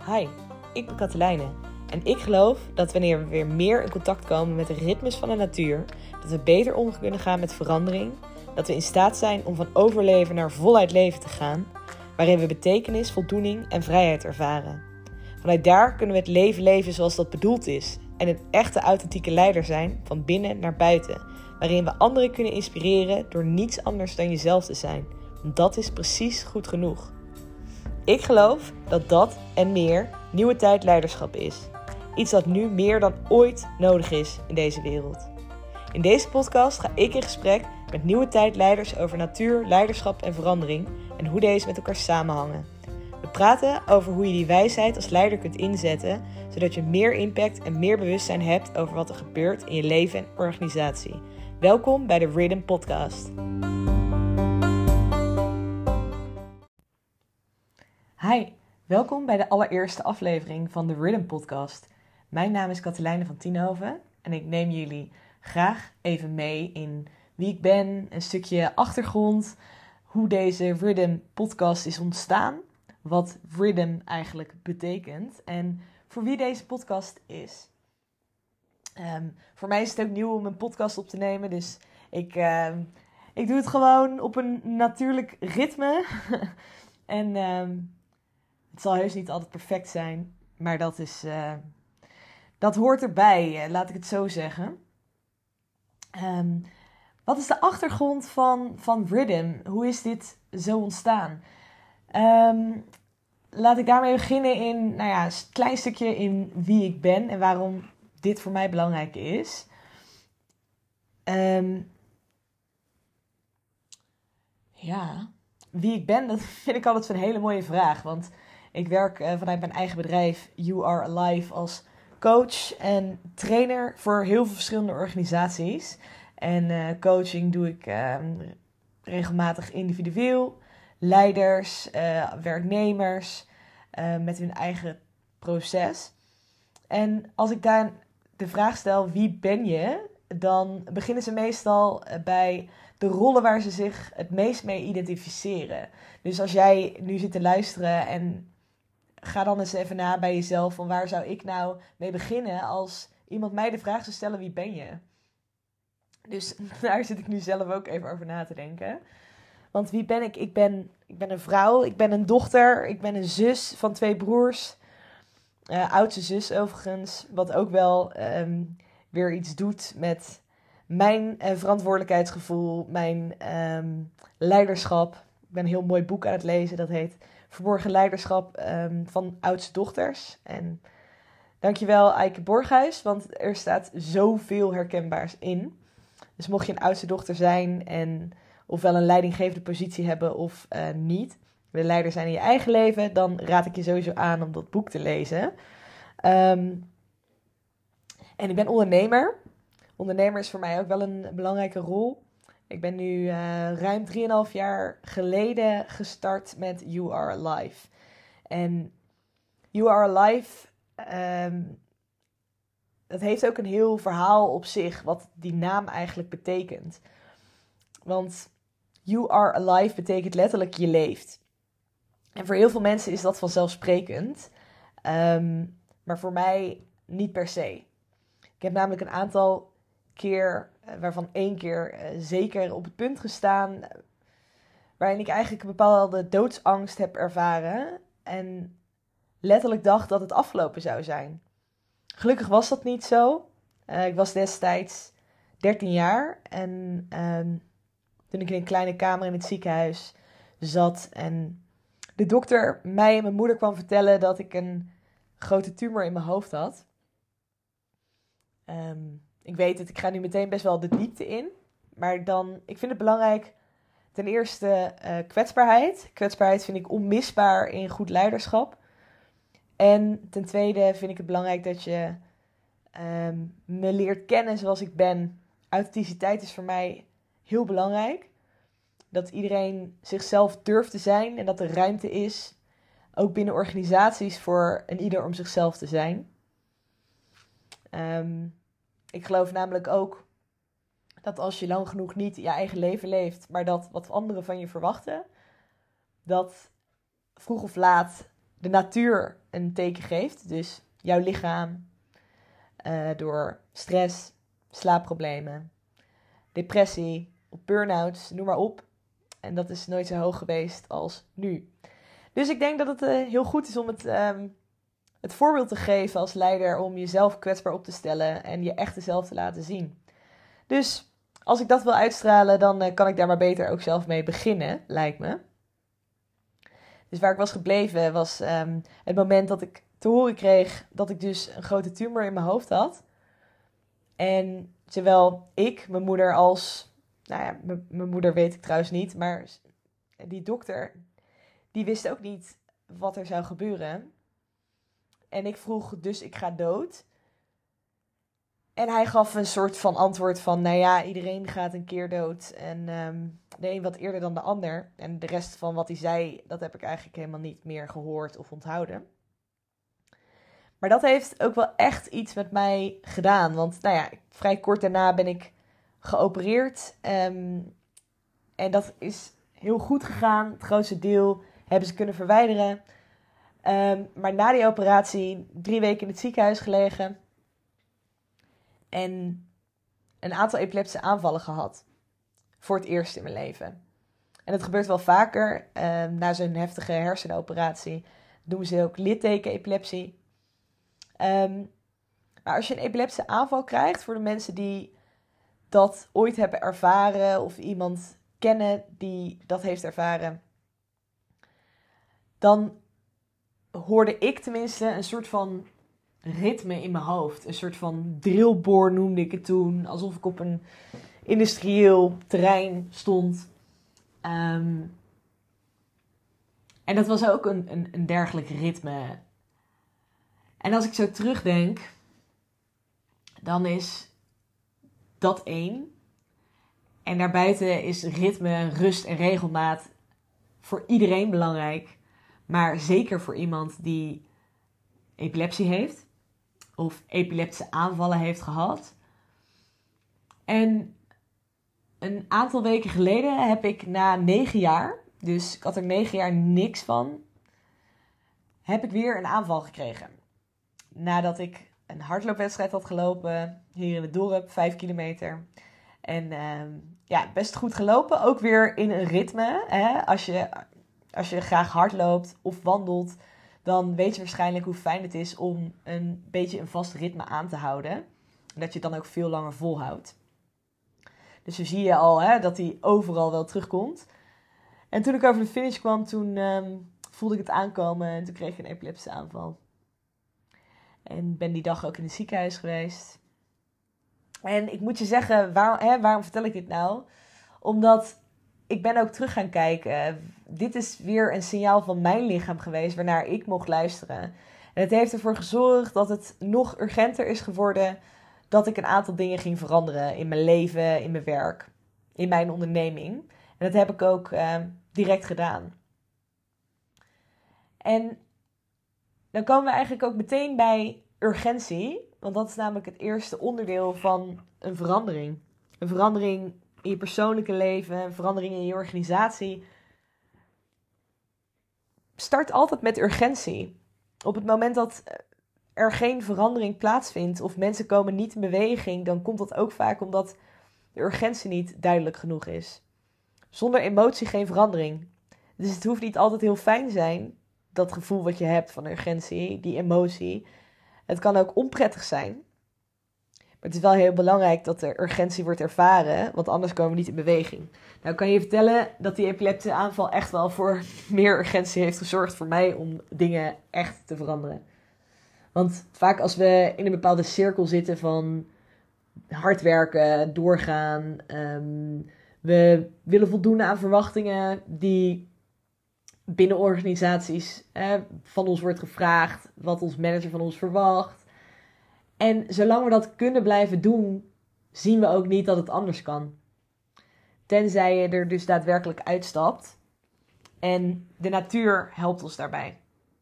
Hi, ik ben Katelijne en ik geloof dat wanneer we weer meer in contact komen met de ritmes van de natuur, dat we beter om kunnen gaan met verandering, dat we in staat zijn om van overleven naar voluit leven te gaan, waarin we betekenis, voldoening en vrijheid ervaren. Vanuit daar kunnen we het leven leven zoals dat bedoeld is en een echte authentieke leider zijn van binnen naar buiten, waarin we anderen kunnen inspireren door niets anders dan jezelf te zijn. Dat is precies goed genoeg. Ik geloof dat dat en meer nieuwe tijd leiderschap is. Iets dat nu meer dan ooit nodig is in deze wereld. In deze podcast ga ik in gesprek met nieuwe tijd leiders over natuur, leiderschap en verandering en hoe deze met elkaar samenhangen. We praten over hoe je die wijsheid als leider kunt inzetten, zodat je meer impact en meer bewustzijn hebt over wat er gebeurt in je leven en organisatie. Welkom bij de Rhythm Podcast. Hi, welkom bij de allereerste aflevering van de Rhythm Podcast. Mijn naam is Katelijne van Tienhoven en ik neem jullie graag even mee in wie ik ben, een stukje achtergrond, hoe deze Rhythm Podcast is ontstaan, wat Rhythm eigenlijk betekent en voor wie deze podcast is. Voor mij is het ook nieuw om een podcast op te nemen, dus ik doe het gewoon op een natuurlijk ritme. En het zal heus niet altijd perfect zijn, maar dat hoort erbij, laat ik het zo zeggen. Wat is de achtergrond van Rhythm? Hoe is dit zo ontstaan? Laat ik daarmee beginnen in een klein stukje in wie ik ben en waarom dit voor mij belangrijk is. Wie ik ben, dat vind ik altijd een hele mooie vraag. Want ik werk vanuit mijn eigen bedrijf You Are Alive als coach en trainer voor heel veel verschillende organisaties. En coaching doe ik regelmatig individueel, leiders, werknemers met hun eigen proces. En als ik daar de vraag stel, wie ben je? Dan beginnen ze meestal bij de rollen waar ze zich het meest mee identificeren. Dus als jij nu zit te luisteren en ga dan eens even na bij jezelf van waar zou ik nou mee beginnen als iemand mij de vraag zou stellen, wie ben je? Dus daar zit ik nu zelf ook even over na te denken. Want wie ben ik? Ik ben een vrouw, ik ben een dochter, ik ben een zus van 2 broers. Oudste zus overigens, wat ook wel weer iets doet met mijn verantwoordelijkheidsgevoel, mijn leiderschap. Ik ben een heel mooi boek aan het lezen, dat heet Verborgen Leiderschap van Oudste Dochters. En dankjewel Eike Borghuis, want er staat zoveel herkenbaars in. Dus mocht je een oudste dochter zijn en ofwel een leidinggevende positie hebben of niet, de leider zijn in je eigen leven, dan raad ik je sowieso aan om dat boek te lezen. En ik ben ondernemer. Ondernemer is voor mij ook wel een belangrijke rol. Ik ben nu ruim 3,5 jaar geleden gestart met You Are Alive. En You Are Alive, dat heeft ook een heel verhaal op zich, wat die naam eigenlijk betekent. Want You Are Alive betekent letterlijk je leeft. En voor heel veel mensen is dat vanzelfsprekend. Maar voor mij niet per se. Ik heb namelijk een aantal keer, waarvan 1 keer zeker op het punt gestaan, waarin ik eigenlijk een bepaalde doodsangst heb ervaren en letterlijk dacht dat het afgelopen zou zijn. Gelukkig was dat niet zo. Ik was destijds 13 jaar en toen ik in een kleine kamer in het ziekenhuis zat en de dokter mij en mijn moeder kwam vertellen dat ik een grote tumor in mijn hoofd had. Ik weet het, ik ga nu meteen best wel de diepte in. Maar ik vind het belangrijk, ten eerste kwetsbaarheid. Kwetsbaarheid vind ik onmisbaar in goed leiderschap. En ten tweede vind ik het belangrijk dat je me leert kennen zoals ik ben. Authenticiteit is voor mij heel belangrijk. Dat iedereen zichzelf durft te zijn en dat er ruimte is, ook binnen organisaties, voor een ieder om zichzelf te zijn. Ik geloof namelijk ook dat als je lang genoeg niet je eigen leven leeft, maar dat wat anderen van je verwachten, dat vroeg of laat de natuur een teken geeft. Dus jouw lichaam door stress, slaapproblemen, depressie, burn-outs, noem maar op. En dat is nooit zo hoog geweest als nu. Dus ik denk dat het heel goed is om het voorbeeld te geven als leider om jezelf kwetsbaar op te stellen en je echte zelf te laten zien. Dus als ik dat wil uitstralen, dan kan ik daar maar beter ook zelf mee beginnen, lijkt me. Dus waar ik was gebleven was het moment dat ik te horen kreeg dat ik dus een grote tumor in mijn hoofd had. En zowel ik, mijn moeder als... Nou ja, mijn moeder weet ik trouwens niet, maar die dokter, die wist ook niet wat er zou gebeuren. En ik vroeg, dus ik ga dood. En hij gaf een soort van antwoord van, nou ja, iedereen gaat een keer dood. En de een wat eerder dan de ander. En de rest van wat hij zei, dat heb ik eigenlijk helemaal niet meer gehoord of onthouden. Maar dat heeft ook wel echt iets met mij gedaan. Want nou ja, vrij kort daarna ben ik geopereerd. En dat is heel goed gegaan. Het grootste deel hebben ze kunnen verwijderen. Maar na die operatie 3 weken in het ziekenhuis gelegen. En een aantal epileptische aanvallen gehad. Voor het eerst in mijn leven. En het gebeurt wel vaker. Na zo'n heftige hersenoperatie noemen ze ook litteken-epilepsie. Maar als je een epileptische aanval krijgt, voor de mensen die dat ooit hebben ervaren of iemand kennen die dat heeft ervaren, dan hoorde ik tenminste een soort van ritme in mijn hoofd. Een soort van drillboor noemde ik het toen, alsof ik op een industrieel terrein stond. En dat was ook een dergelijk ritme. En als ik zo terugdenk, dan is dat één. En daarbuiten is ritme, rust en regelmaat voor iedereen belangrijk. Maar zeker voor iemand die epilepsie heeft. Of epileptische aanvallen heeft gehad. En een aantal weken geleden heb ik na 9 jaar, dus ik had er 9 jaar niks van, heb ik weer een aanval gekregen. Nadat ik een hardloopwedstrijd had gelopen, hier in het dorp, 5 kilometer. En best goed gelopen. Ook weer in een ritme. Hè? Als je graag hardloopt of wandelt, dan weet je waarschijnlijk hoe fijn het is om een beetje een vast ritme aan te houden. En dat je het dan ook veel langer volhoudt. Dus zo zie je al dat hij overal wel terugkomt. En toen ik over de finish kwam, toen voelde ik het aankomen en toen kreeg ik een epileptische aanval. En ben die dag ook in het ziekenhuis geweest. En ik moet je zeggen, waarom vertel ik dit nou? Omdat ik ben ook terug gaan kijken. Dit is weer een signaal van mijn lichaam geweest waarnaar ik mocht luisteren. En het heeft ervoor gezorgd dat het nog urgenter is geworden dat ik een aantal dingen ging veranderen in mijn leven, in mijn werk, in mijn onderneming. En dat heb ik ook direct gedaan. En dan komen we eigenlijk ook meteen bij urgentie. Want dat is namelijk het eerste onderdeel van een verandering. Een verandering in je persoonlijke leven, een verandering in je organisatie. Start altijd met urgentie. Op het moment dat er geen verandering plaatsvindt of mensen komen niet in beweging, dan komt dat ook vaak omdat de urgentie niet duidelijk genoeg is. Zonder emotie geen verandering. Dus het hoeft niet altijd heel fijn zijn, dat gevoel wat je hebt van urgentie, die emotie. Het kan ook onprettig zijn. Maar het is wel heel belangrijk dat er urgentie wordt ervaren, want anders komen we niet in beweging. Nou kan je vertellen dat die epileptische aanval echt wel voor meer urgentie heeft gezorgd voor mij om dingen echt te veranderen. Want vaak als we in een bepaalde cirkel zitten van hard werken, doorgaan, we willen voldoen aan verwachtingen die binnen organisaties van ons wordt gevraagd, wat ons manager van ons verwacht. En zolang we dat kunnen blijven doen, zien we ook niet dat het anders kan. Tenzij je er dus daadwerkelijk uitstapt. En de natuur helpt ons daarbij.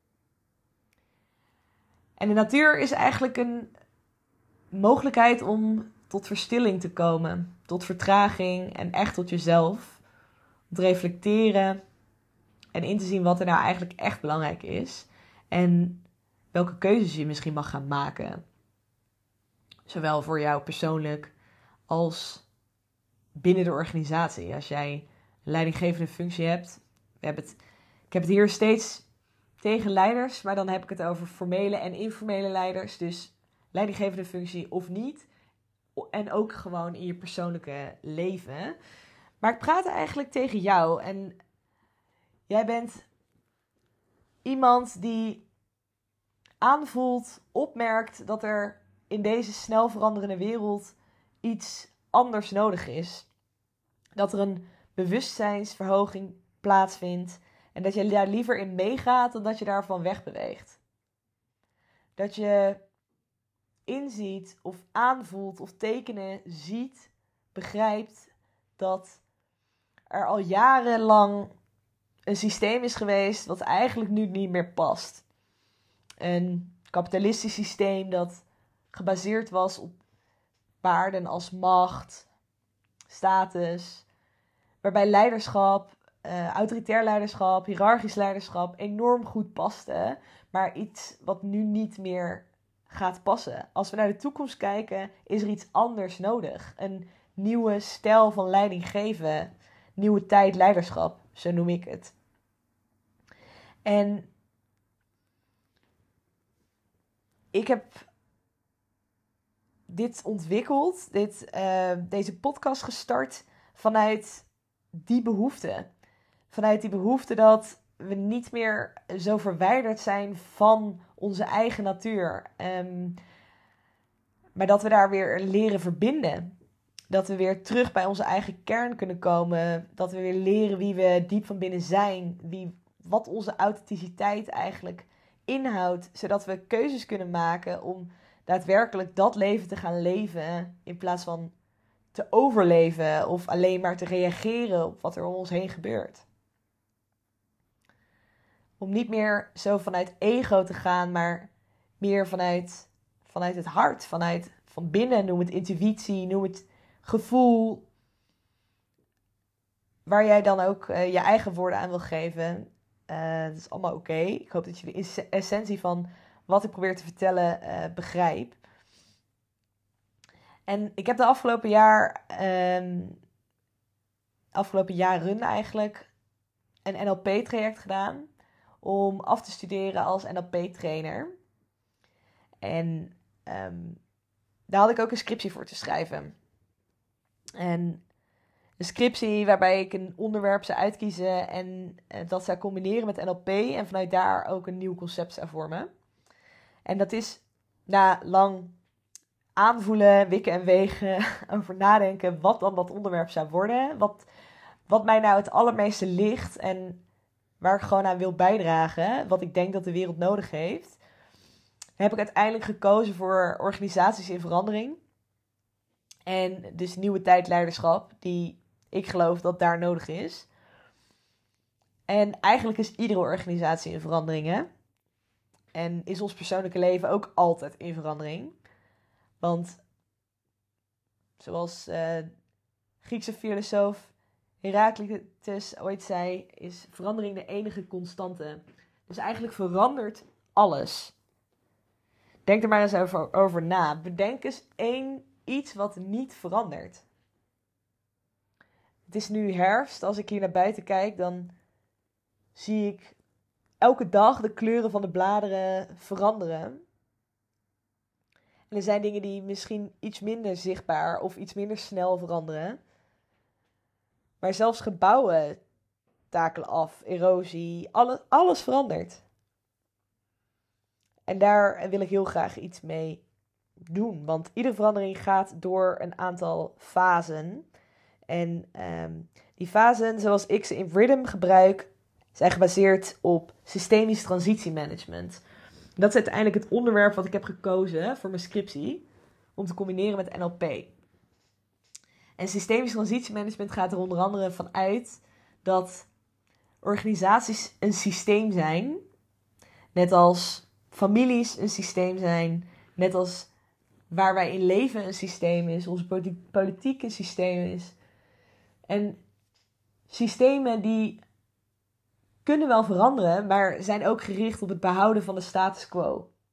En de natuur is eigenlijk een mogelijkheid om tot verstilling te komen. Tot vertraging en echt tot jezelf. Om te reflecteren en in te zien wat er nou eigenlijk echt belangrijk is. En welke keuzes je misschien mag gaan maken. Zowel voor jou persoonlijk als binnen de organisatie. Als jij een leidinggevende functie hebt. Ik heb het hier steeds tegen leiders, maar dan heb ik het over formele en informele leiders. Dus leidinggevende functie of niet. En ook gewoon in je persoonlijke leven. Maar ik praat eigenlijk tegen jou. En jij bent iemand die aanvoelt, opmerkt dat er in deze snel veranderende wereld iets anders nodig is. Dat er een bewustzijnsverhoging plaatsvindt. En dat je daar liever in meegaat dan dat je daarvan wegbeweegt. Dat je inziet of aanvoelt of tekenen ziet, begrijpt dat er al jarenlang een systeem is geweest wat eigenlijk nu niet meer past. Een kapitalistisch systeem dat gebaseerd was op waarden als macht, status, waarbij leiderschap, autoritair leiderschap, hiërarchisch leiderschap enorm goed paste, maar iets wat nu niet meer gaat passen. Als we naar de toekomst kijken, is er iets anders nodig. Een nieuwe stijl van leiding geven, nieuwe tijd leiderschap, zo noem ik het. En ik heb dit ontwikkeld, deze podcast gestart vanuit die behoefte. Vanuit die behoefte dat we niet meer zo verwijderd zijn van onze eigen natuur. Maar dat we daar weer leren verbinden. Dat we weer terug bij onze eigen kern kunnen komen. Dat we weer leren wie we diep van binnen zijn. Wat onze authenticiteit eigenlijk inhoudt. Zodat we keuzes kunnen maken om daadwerkelijk dat leven te gaan leven. In plaats van te overleven of alleen maar te reageren op wat er om ons heen gebeurt. Om niet meer zo vanuit ego te gaan, maar meer vanuit het hart. Van binnen, noem het intuïtie, noem het gevoel. Waar jij dan ook je eigen woorden aan wil geven. Dat is allemaal oké. Ik hoop dat je de essentie van wat ik probeer te vertellen begrijpt. En ik heb de afgelopen jaren eigenlijk een NLP-traject gedaan om af te studeren als NLP-trainer. En daar had ik ook een scriptie voor te schrijven. En een scriptie waarbij ik een onderwerp zou uitkiezen en dat zou combineren met NLP en vanuit daar ook een nieuw concept zou vormen. En dat is na lang aanvoelen, wikken en wegen, over nadenken wat dan dat onderwerp zou worden. Wat mij nou het allermeeste ligt en waar ik gewoon aan wil bijdragen, wat ik denk dat de wereld nodig heeft, heb ik uiteindelijk gekozen voor organisaties in verandering. En dus nieuwe tijd leiderschap, die ik geloof dat daar nodig is. En eigenlijk is iedere organisatie in verandering, hè? En is ons persoonlijke leven ook altijd in verandering. Want zoals Griekse filosoof Heraclitus ooit zei, is verandering de enige constante. Dus eigenlijk verandert alles. Denk er maar eens over na. Bedenk eens iets wat niet verandert. Het is nu herfst. Als ik hier naar buiten kijk, dan zie ik elke dag de kleuren van de bladeren veranderen. En er zijn dingen die misschien iets minder zichtbaar of iets minder snel veranderen. Maar zelfs gebouwen takelen af, erosie, alles verandert. En daar wil ik heel graag iets mee doen. Want iedere verandering gaat door een aantal fasen. En die fasen, zoals ik ze in Rhythm gebruik, zijn gebaseerd op systemisch transitiemanagement. Dat is uiteindelijk het onderwerp wat ik heb gekozen voor mijn scriptie. Om te combineren met NLP. En systemisch transitiemanagement gaat er onder andere van uit dat organisaties een systeem zijn. Net als families een systeem zijn. Net als waar wij in leven een systeem is. Onze politiek een systeem is. En systemen die kunnen wel veranderen, maar zijn ook gericht op het behouden van de status quo.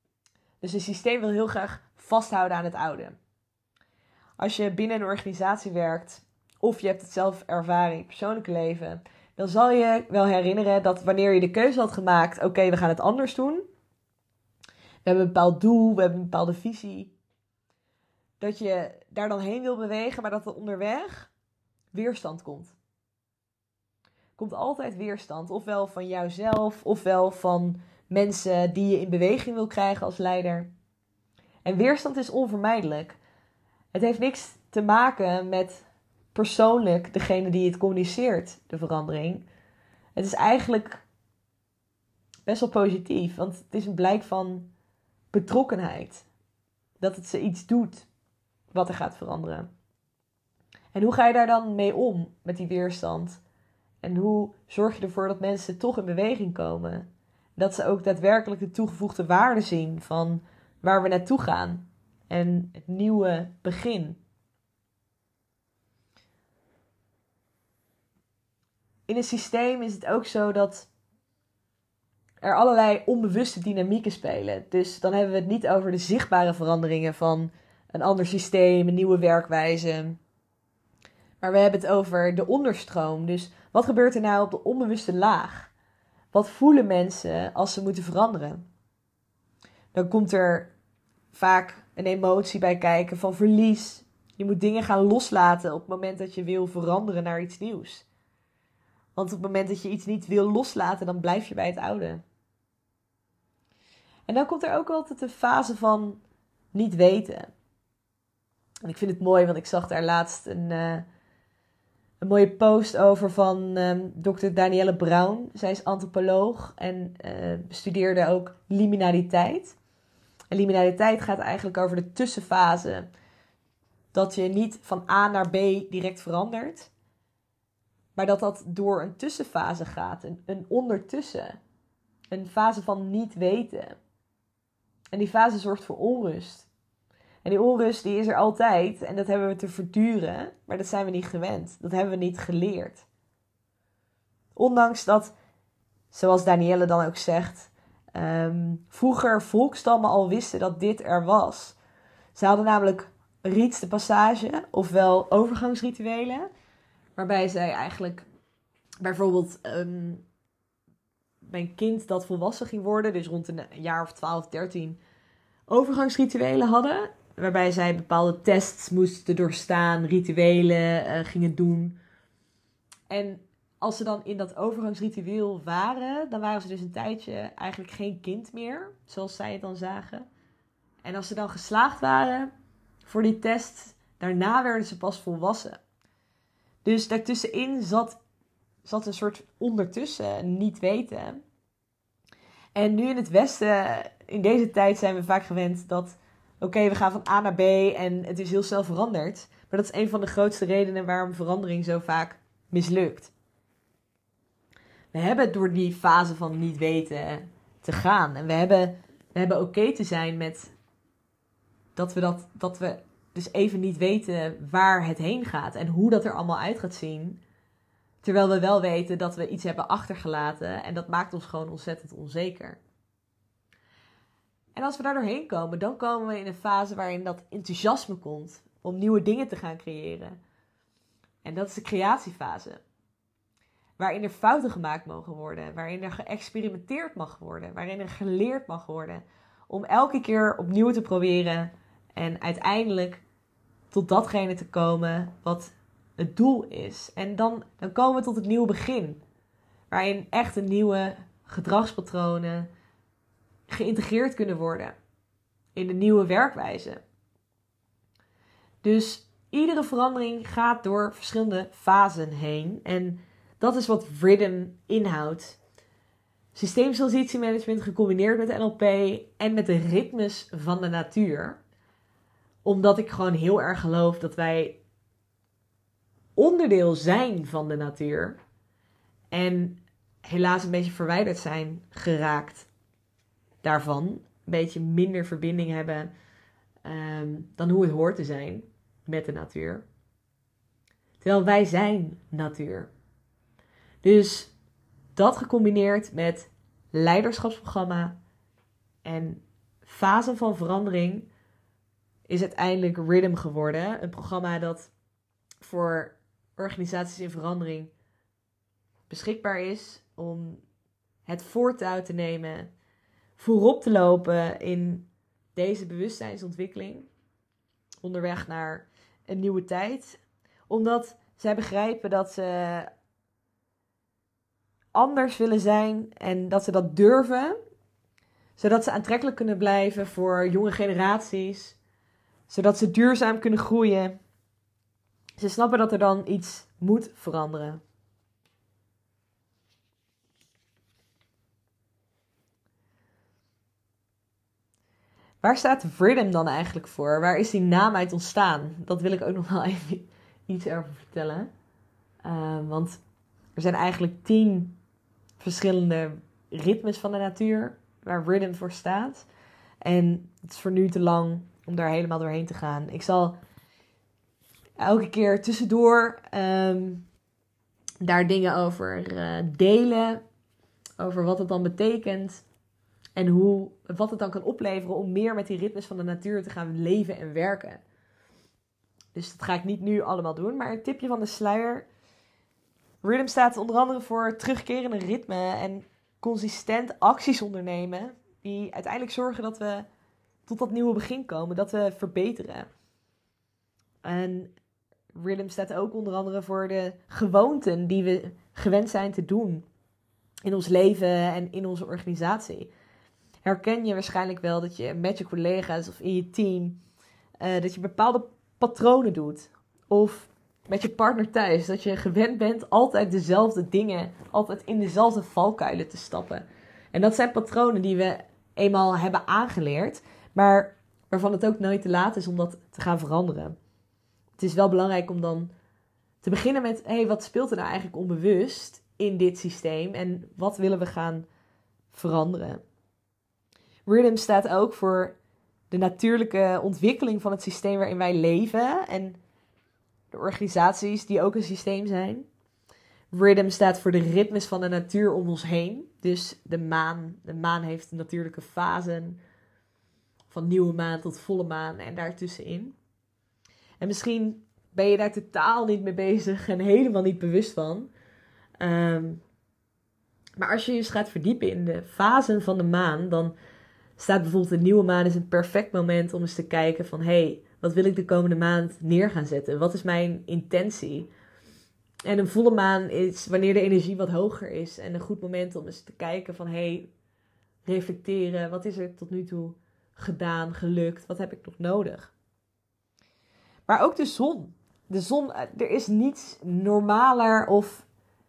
Dus een systeem wil heel graag vasthouden aan het oude. Als je binnen een organisatie werkt, of je hebt het zelf ervaren in je persoonlijke leven, dan zal je wel herinneren dat wanneer je de keuze had gemaakt, oké, we gaan het anders doen. We hebben een bepaald doel, we hebben een bepaalde visie. Dat je daar dan heen wil bewegen, maar dat er onderweg weerstand komt. Er komt altijd weerstand, ofwel van jouzelf, ofwel van mensen die je in beweging wil krijgen als leider. En weerstand is onvermijdelijk. Het heeft niks te maken met persoonlijk degene die het communiceert, de verandering. Het is eigenlijk best wel positief, want het is een blijk van betrokkenheid. Dat het ze iets doet wat er gaat veranderen. En hoe ga je daar dan mee om met die weerstand? En hoe zorg je ervoor dat mensen toch in beweging komen? Dat ze ook daadwerkelijk de toegevoegde waarde zien van waar we naartoe gaan. En het nieuwe begin. In een systeem is het ook zo dat er allerlei onbewuste dynamieken spelen. Dus dan hebben we het niet over de zichtbare veranderingen van een ander systeem, een nieuwe werkwijze. Maar we hebben het over de onderstroom. Dus wat gebeurt er nou op de onbewuste laag? Wat voelen mensen als ze moeten veranderen? Dan komt er vaak een emotie bij kijken van verlies. Je moet dingen gaan loslaten op het moment dat je wil veranderen naar iets nieuws. Want op het moment dat je iets niet wil loslaten, dan blijf je bij het oude. En dan komt er ook altijd een fase van niet weten. En ik vind het mooi, want ik zag daar laatst een mooie post over van Dr. Danielle Brown. Zij is antropoloog en bestudeerde ook liminaliteit. En liminaliteit gaat eigenlijk over de tussenfase. Dat je niet van A naar B direct verandert. Maar dat door een tussenfase gaat. Een ondertussen. Een fase van niet weten. En die fase zorgt voor onrust. En die onrust die is er altijd. En dat hebben we te verduren. Maar dat zijn we niet gewend. Dat hebben we niet geleerd. Ondanks dat, zoals Danielle dan ook zegt, vroeger volkstammen al wisten dat dit er was. Ze hadden namelijk rites de passage, ofwel overgangsrituelen. Waarbij zij eigenlijk bijvoorbeeld bij een kind dat volwassen ging worden, dus rond een jaar of 12, 13, overgangsrituelen hadden. Waarbij zij bepaalde tests moesten doorstaan, rituelen gingen doen. En als ze dan in dat overgangsritueel waren, dan waren ze dus een tijdje eigenlijk geen kind meer, zoals zij het dan zagen. En als ze dan geslaagd waren voor die test, daarna werden ze pas volwassen. Dus daartussenin zat een soort ondertussen niet weten. En nu in het Westen, in deze tijd zijn we vaak gewend dat, oké, we gaan van A naar B en het is heel snel veranderd. Maar dat is een van de grootste redenen waarom verandering zo vaak mislukt. We hebben door die fase van niet weten te gaan. En we hebben oké te zijn met dat we dus even niet weten waar het heen gaat. En hoe dat er allemaal uit gaat zien. Terwijl we wel weten dat we iets hebben achtergelaten. En dat maakt ons gewoon ontzettend onzeker. En als we daar doorheen komen, dan komen we in een fase waarin dat enthousiasme komt. Om nieuwe dingen te gaan creëren. En dat is de creatiefase. Waarin er fouten gemaakt mogen worden. Waarin er geëxperimenteerd mag worden. Waarin er geleerd mag worden. Om elke keer opnieuw te proberen. En uiteindelijk tot datgene te komen wat het doel is. En dan komen we tot het nieuwe begin. Waarin echt een nieuwe gedragspatronen geïntegreerd kunnen worden. In de nieuwe werkwijze. Dus iedere verandering gaat door verschillende fasen heen. En dat is wat Rhythm inhoudt. Systeemtransitiemanagement gecombineerd met NLP en met de ritmes van de natuur. Omdat ik gewoon heel erg geloof dat wij onderdeel zijn van de natuur. En helaas een beetje verwijderd zijn geraakt daarvan. Een beetje minder verbinding hebben dan hoe het hoort te zijn met de natuur. Terwijl wij zijn natuur. Dus dat gecombineerd met leiderschapsprogramma en Fasen van Verandering is uiteindelijk Rhythm geworden. Een programma dat voor organisaties in verandering beschikbaar is om het voortouw te nemen, voorop te lopen in deze bewustzijnsontwikkeling, onderweg naar een nieuwe tijd. Omdat zij begrijpen dat ze anders willen zijn en dat ze dat durven, zodat ze aantrekkelijk kunnen blijven voor jonge generaties, zodat ze duurzaam kunnen groeien. Ze snappen dat er dan iets moet veranderen. Waar staat Rhythm dan eigenlijk voor? Waar is die naam uit ontstaan? Dat wil ik ook nog wel even iets over vertellen. Want er zijn eigenlijk 10 verschillende ritmes van de natuur waar Rhythm voor staat. En het is voor nu te lang om daar helemaal doorheen te gaan. Ik zal elke keer tussendoor daar dingen over delen. Over wat het dan betekent. En wat het dan kan opleveren om meer met die ritmes van de natuur te gaan leven en werken. Dus dat ga ik niet nu allemaal doen. Maar een tipje van de sluier. Rhythm staat onder andere voor terugkerende ritme en consistent acties ondernemen. Die uiteindelijk zorgen dat we tot dat nieuwe begin komen. Dat we verbeteren. En Rhythm staat ook onder andere voor de gewoonten die we gewend zijn te doen. In ons leven en in onze organisatie. Herken je waarschijnlijk wel dat je met je collega's of in je team dat je bepaalde patronen doet. Of met je partner thuis. Dat je gewend bent altijd dezelfde dingen, altijd in dezelfde valkuilen te stappen. En dat zijn patronen die we eenmaal hebben aangeleerd. Maar waarvan het ook nooit te laat is om dat te gaan veranderen. Het is wel belangrijk om dan te beginnen met, wat speelt er nou eigenlijk onbewust in dit systeem? En wat willen we gaan veranderen? Rhythm staat ook voor de natuurlijke ontwikkeling van het systeem waarin wij leven. En de organisaties die ook een systeem zijn. Rhythm staat voor de ritmes van de natuur om ons heen. Dus de maan. De maan heeft natuurlijke fasen. Van nieuwe maan tot volle maan en daartussenin. En misschien ben je daar totaal niet mee bezig en helemaal niet bewust van. Maar als je je eens gaat verdiepen in de fasen van de maan, dan staat bijvoorbeeld de nieuwe maan is een perfect moment om eens te kijken van wat wil ik de komende maand neer gaan zetten? Wat is mijn intentie? En een volle maan is wanneer de energie wat hoger is. En een goed moment om eens te kijken van reflecteren. Wat is er tot nu toe gedaan, gelukt? Wat heb ik nog nodig? Maar ook de zon. De zon, er is niets normaler of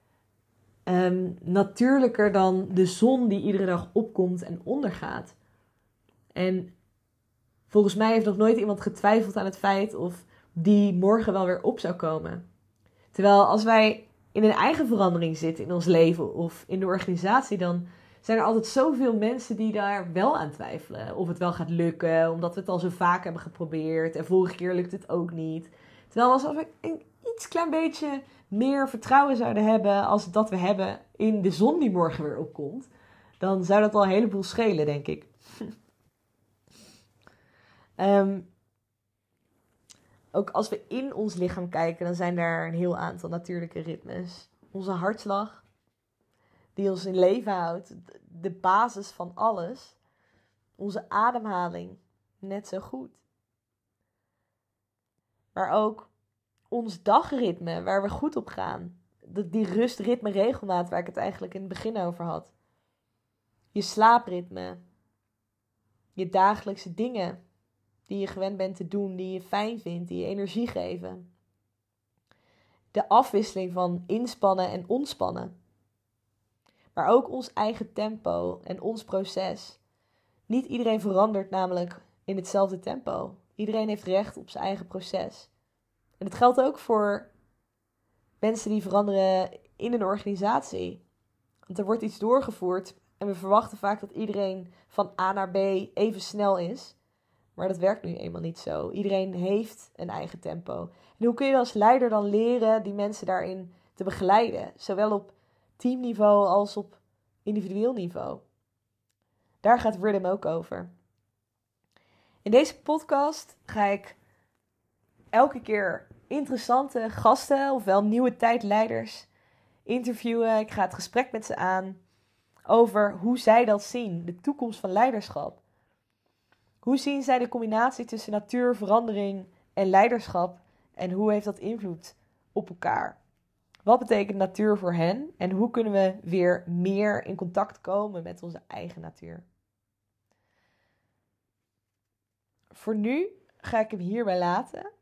natuurlijker dan de zon die iedere dag opkomt en ondergaat. En volgens mij heeft nog nooit iemand getwijfeld aan het feit of die morgen wel weer op zou komen. Terwijl als wij in een eigen verandering zitten in ons leven of in de organisatie, dan zijn er altijd zoveel mensen die daar wel aan twijfelen. Of het wel gaat lukken, omdat we het al zo vaak hebben geprobeerd en vorige keer lukt het ook niet. Terwijl alsof we een iets klein beetje meer vertrouwen zouden hebben als dat we hebben in de zon die morgen weer opkomt, dan zou dat al een heleboel schelen, denk ik. Ook als we in ons lichaam kijken, dan zijn daar een heel aantal natuurlijke ritmes. Onze hartslag, die ons in leven houdt, de basis van alles. Onze ademhaling, net zo goed. Maar ook ons dagritme, waar we goed op gaan. Die rust, ritme, regelmaat, waar ik het eigenlijk in het begin over had. Je slaapritme. Je dagelijkse dingen die je gewend bent te doen, die je fijn vindt, die je energie geven. De afwisseling van inspannen en ontspannen. Maar ook ons eigen tempo en ons proces. Niet iedereen verandert namelijk in hetzelfde tempo. Iedereen heeft recht op zijn eigen proces. En dat geldt ook voor mensen die veranderen in een organisatie. Want er wordt iets doorgevoerd en we verwachten vaak dat iedereen van A naar B even snel is. Maar dat werkt nu eenmaal niet zo. Iedereen heeft een eigen tempo. En hoe kun je als leider dan leren die mensen daarin te begeleiden? Zowel op teamniveau als op individueel niveau. Daar gaat Rhythm ook over. In deze podcast ga ik elke keer interessante gasten, ofwel nieuwe tijdleiders, interviewen. Ik ga het gesprek met ze aan over hoe zij dat zien, de toekomst van leiderschap. Hoe zien zij de combinatie tussen natuur, verandering en leiderschap en hoe heeft dat invloed op elkaar? Wat betekent natuur voor hen en hoe kunnen we weer meer in contact komen met onze eigen natuur? Voor nu ga ik hem hierbij laten.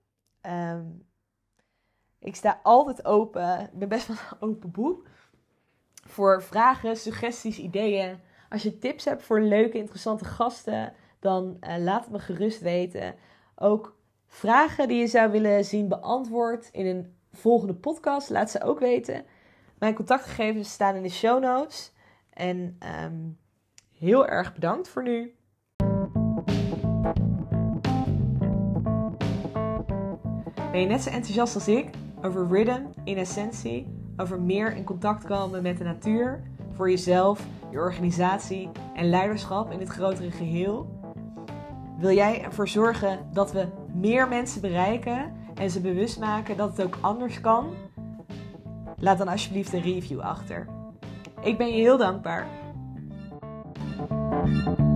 Ik sta altijd open, ik ben best wel een open boek, voor vragen, suggesties, ideeën. Als je tips hebt voor leuke, interessante gasten, dan laat het me gerust weten. Ook vragen die je zou willen zien beantwoord in een volgende podcast, laat ze ook weten. Mijn contactgegevens staan in de show notes. En heel erg bedankt voor nu. Ben je net zo enthousiast als ik over rhythm in essentie, over meer in contact komen met de natuur, voor jezelf, je organisatie en leiderschap in het grotere geheel? Wil jij ervoor zorgen dat we meer mensen bereiken en ze bewust maken dat het ook anders kan? Laat dan alsjeblieft een review achter. Ik ben je heel dankbaar.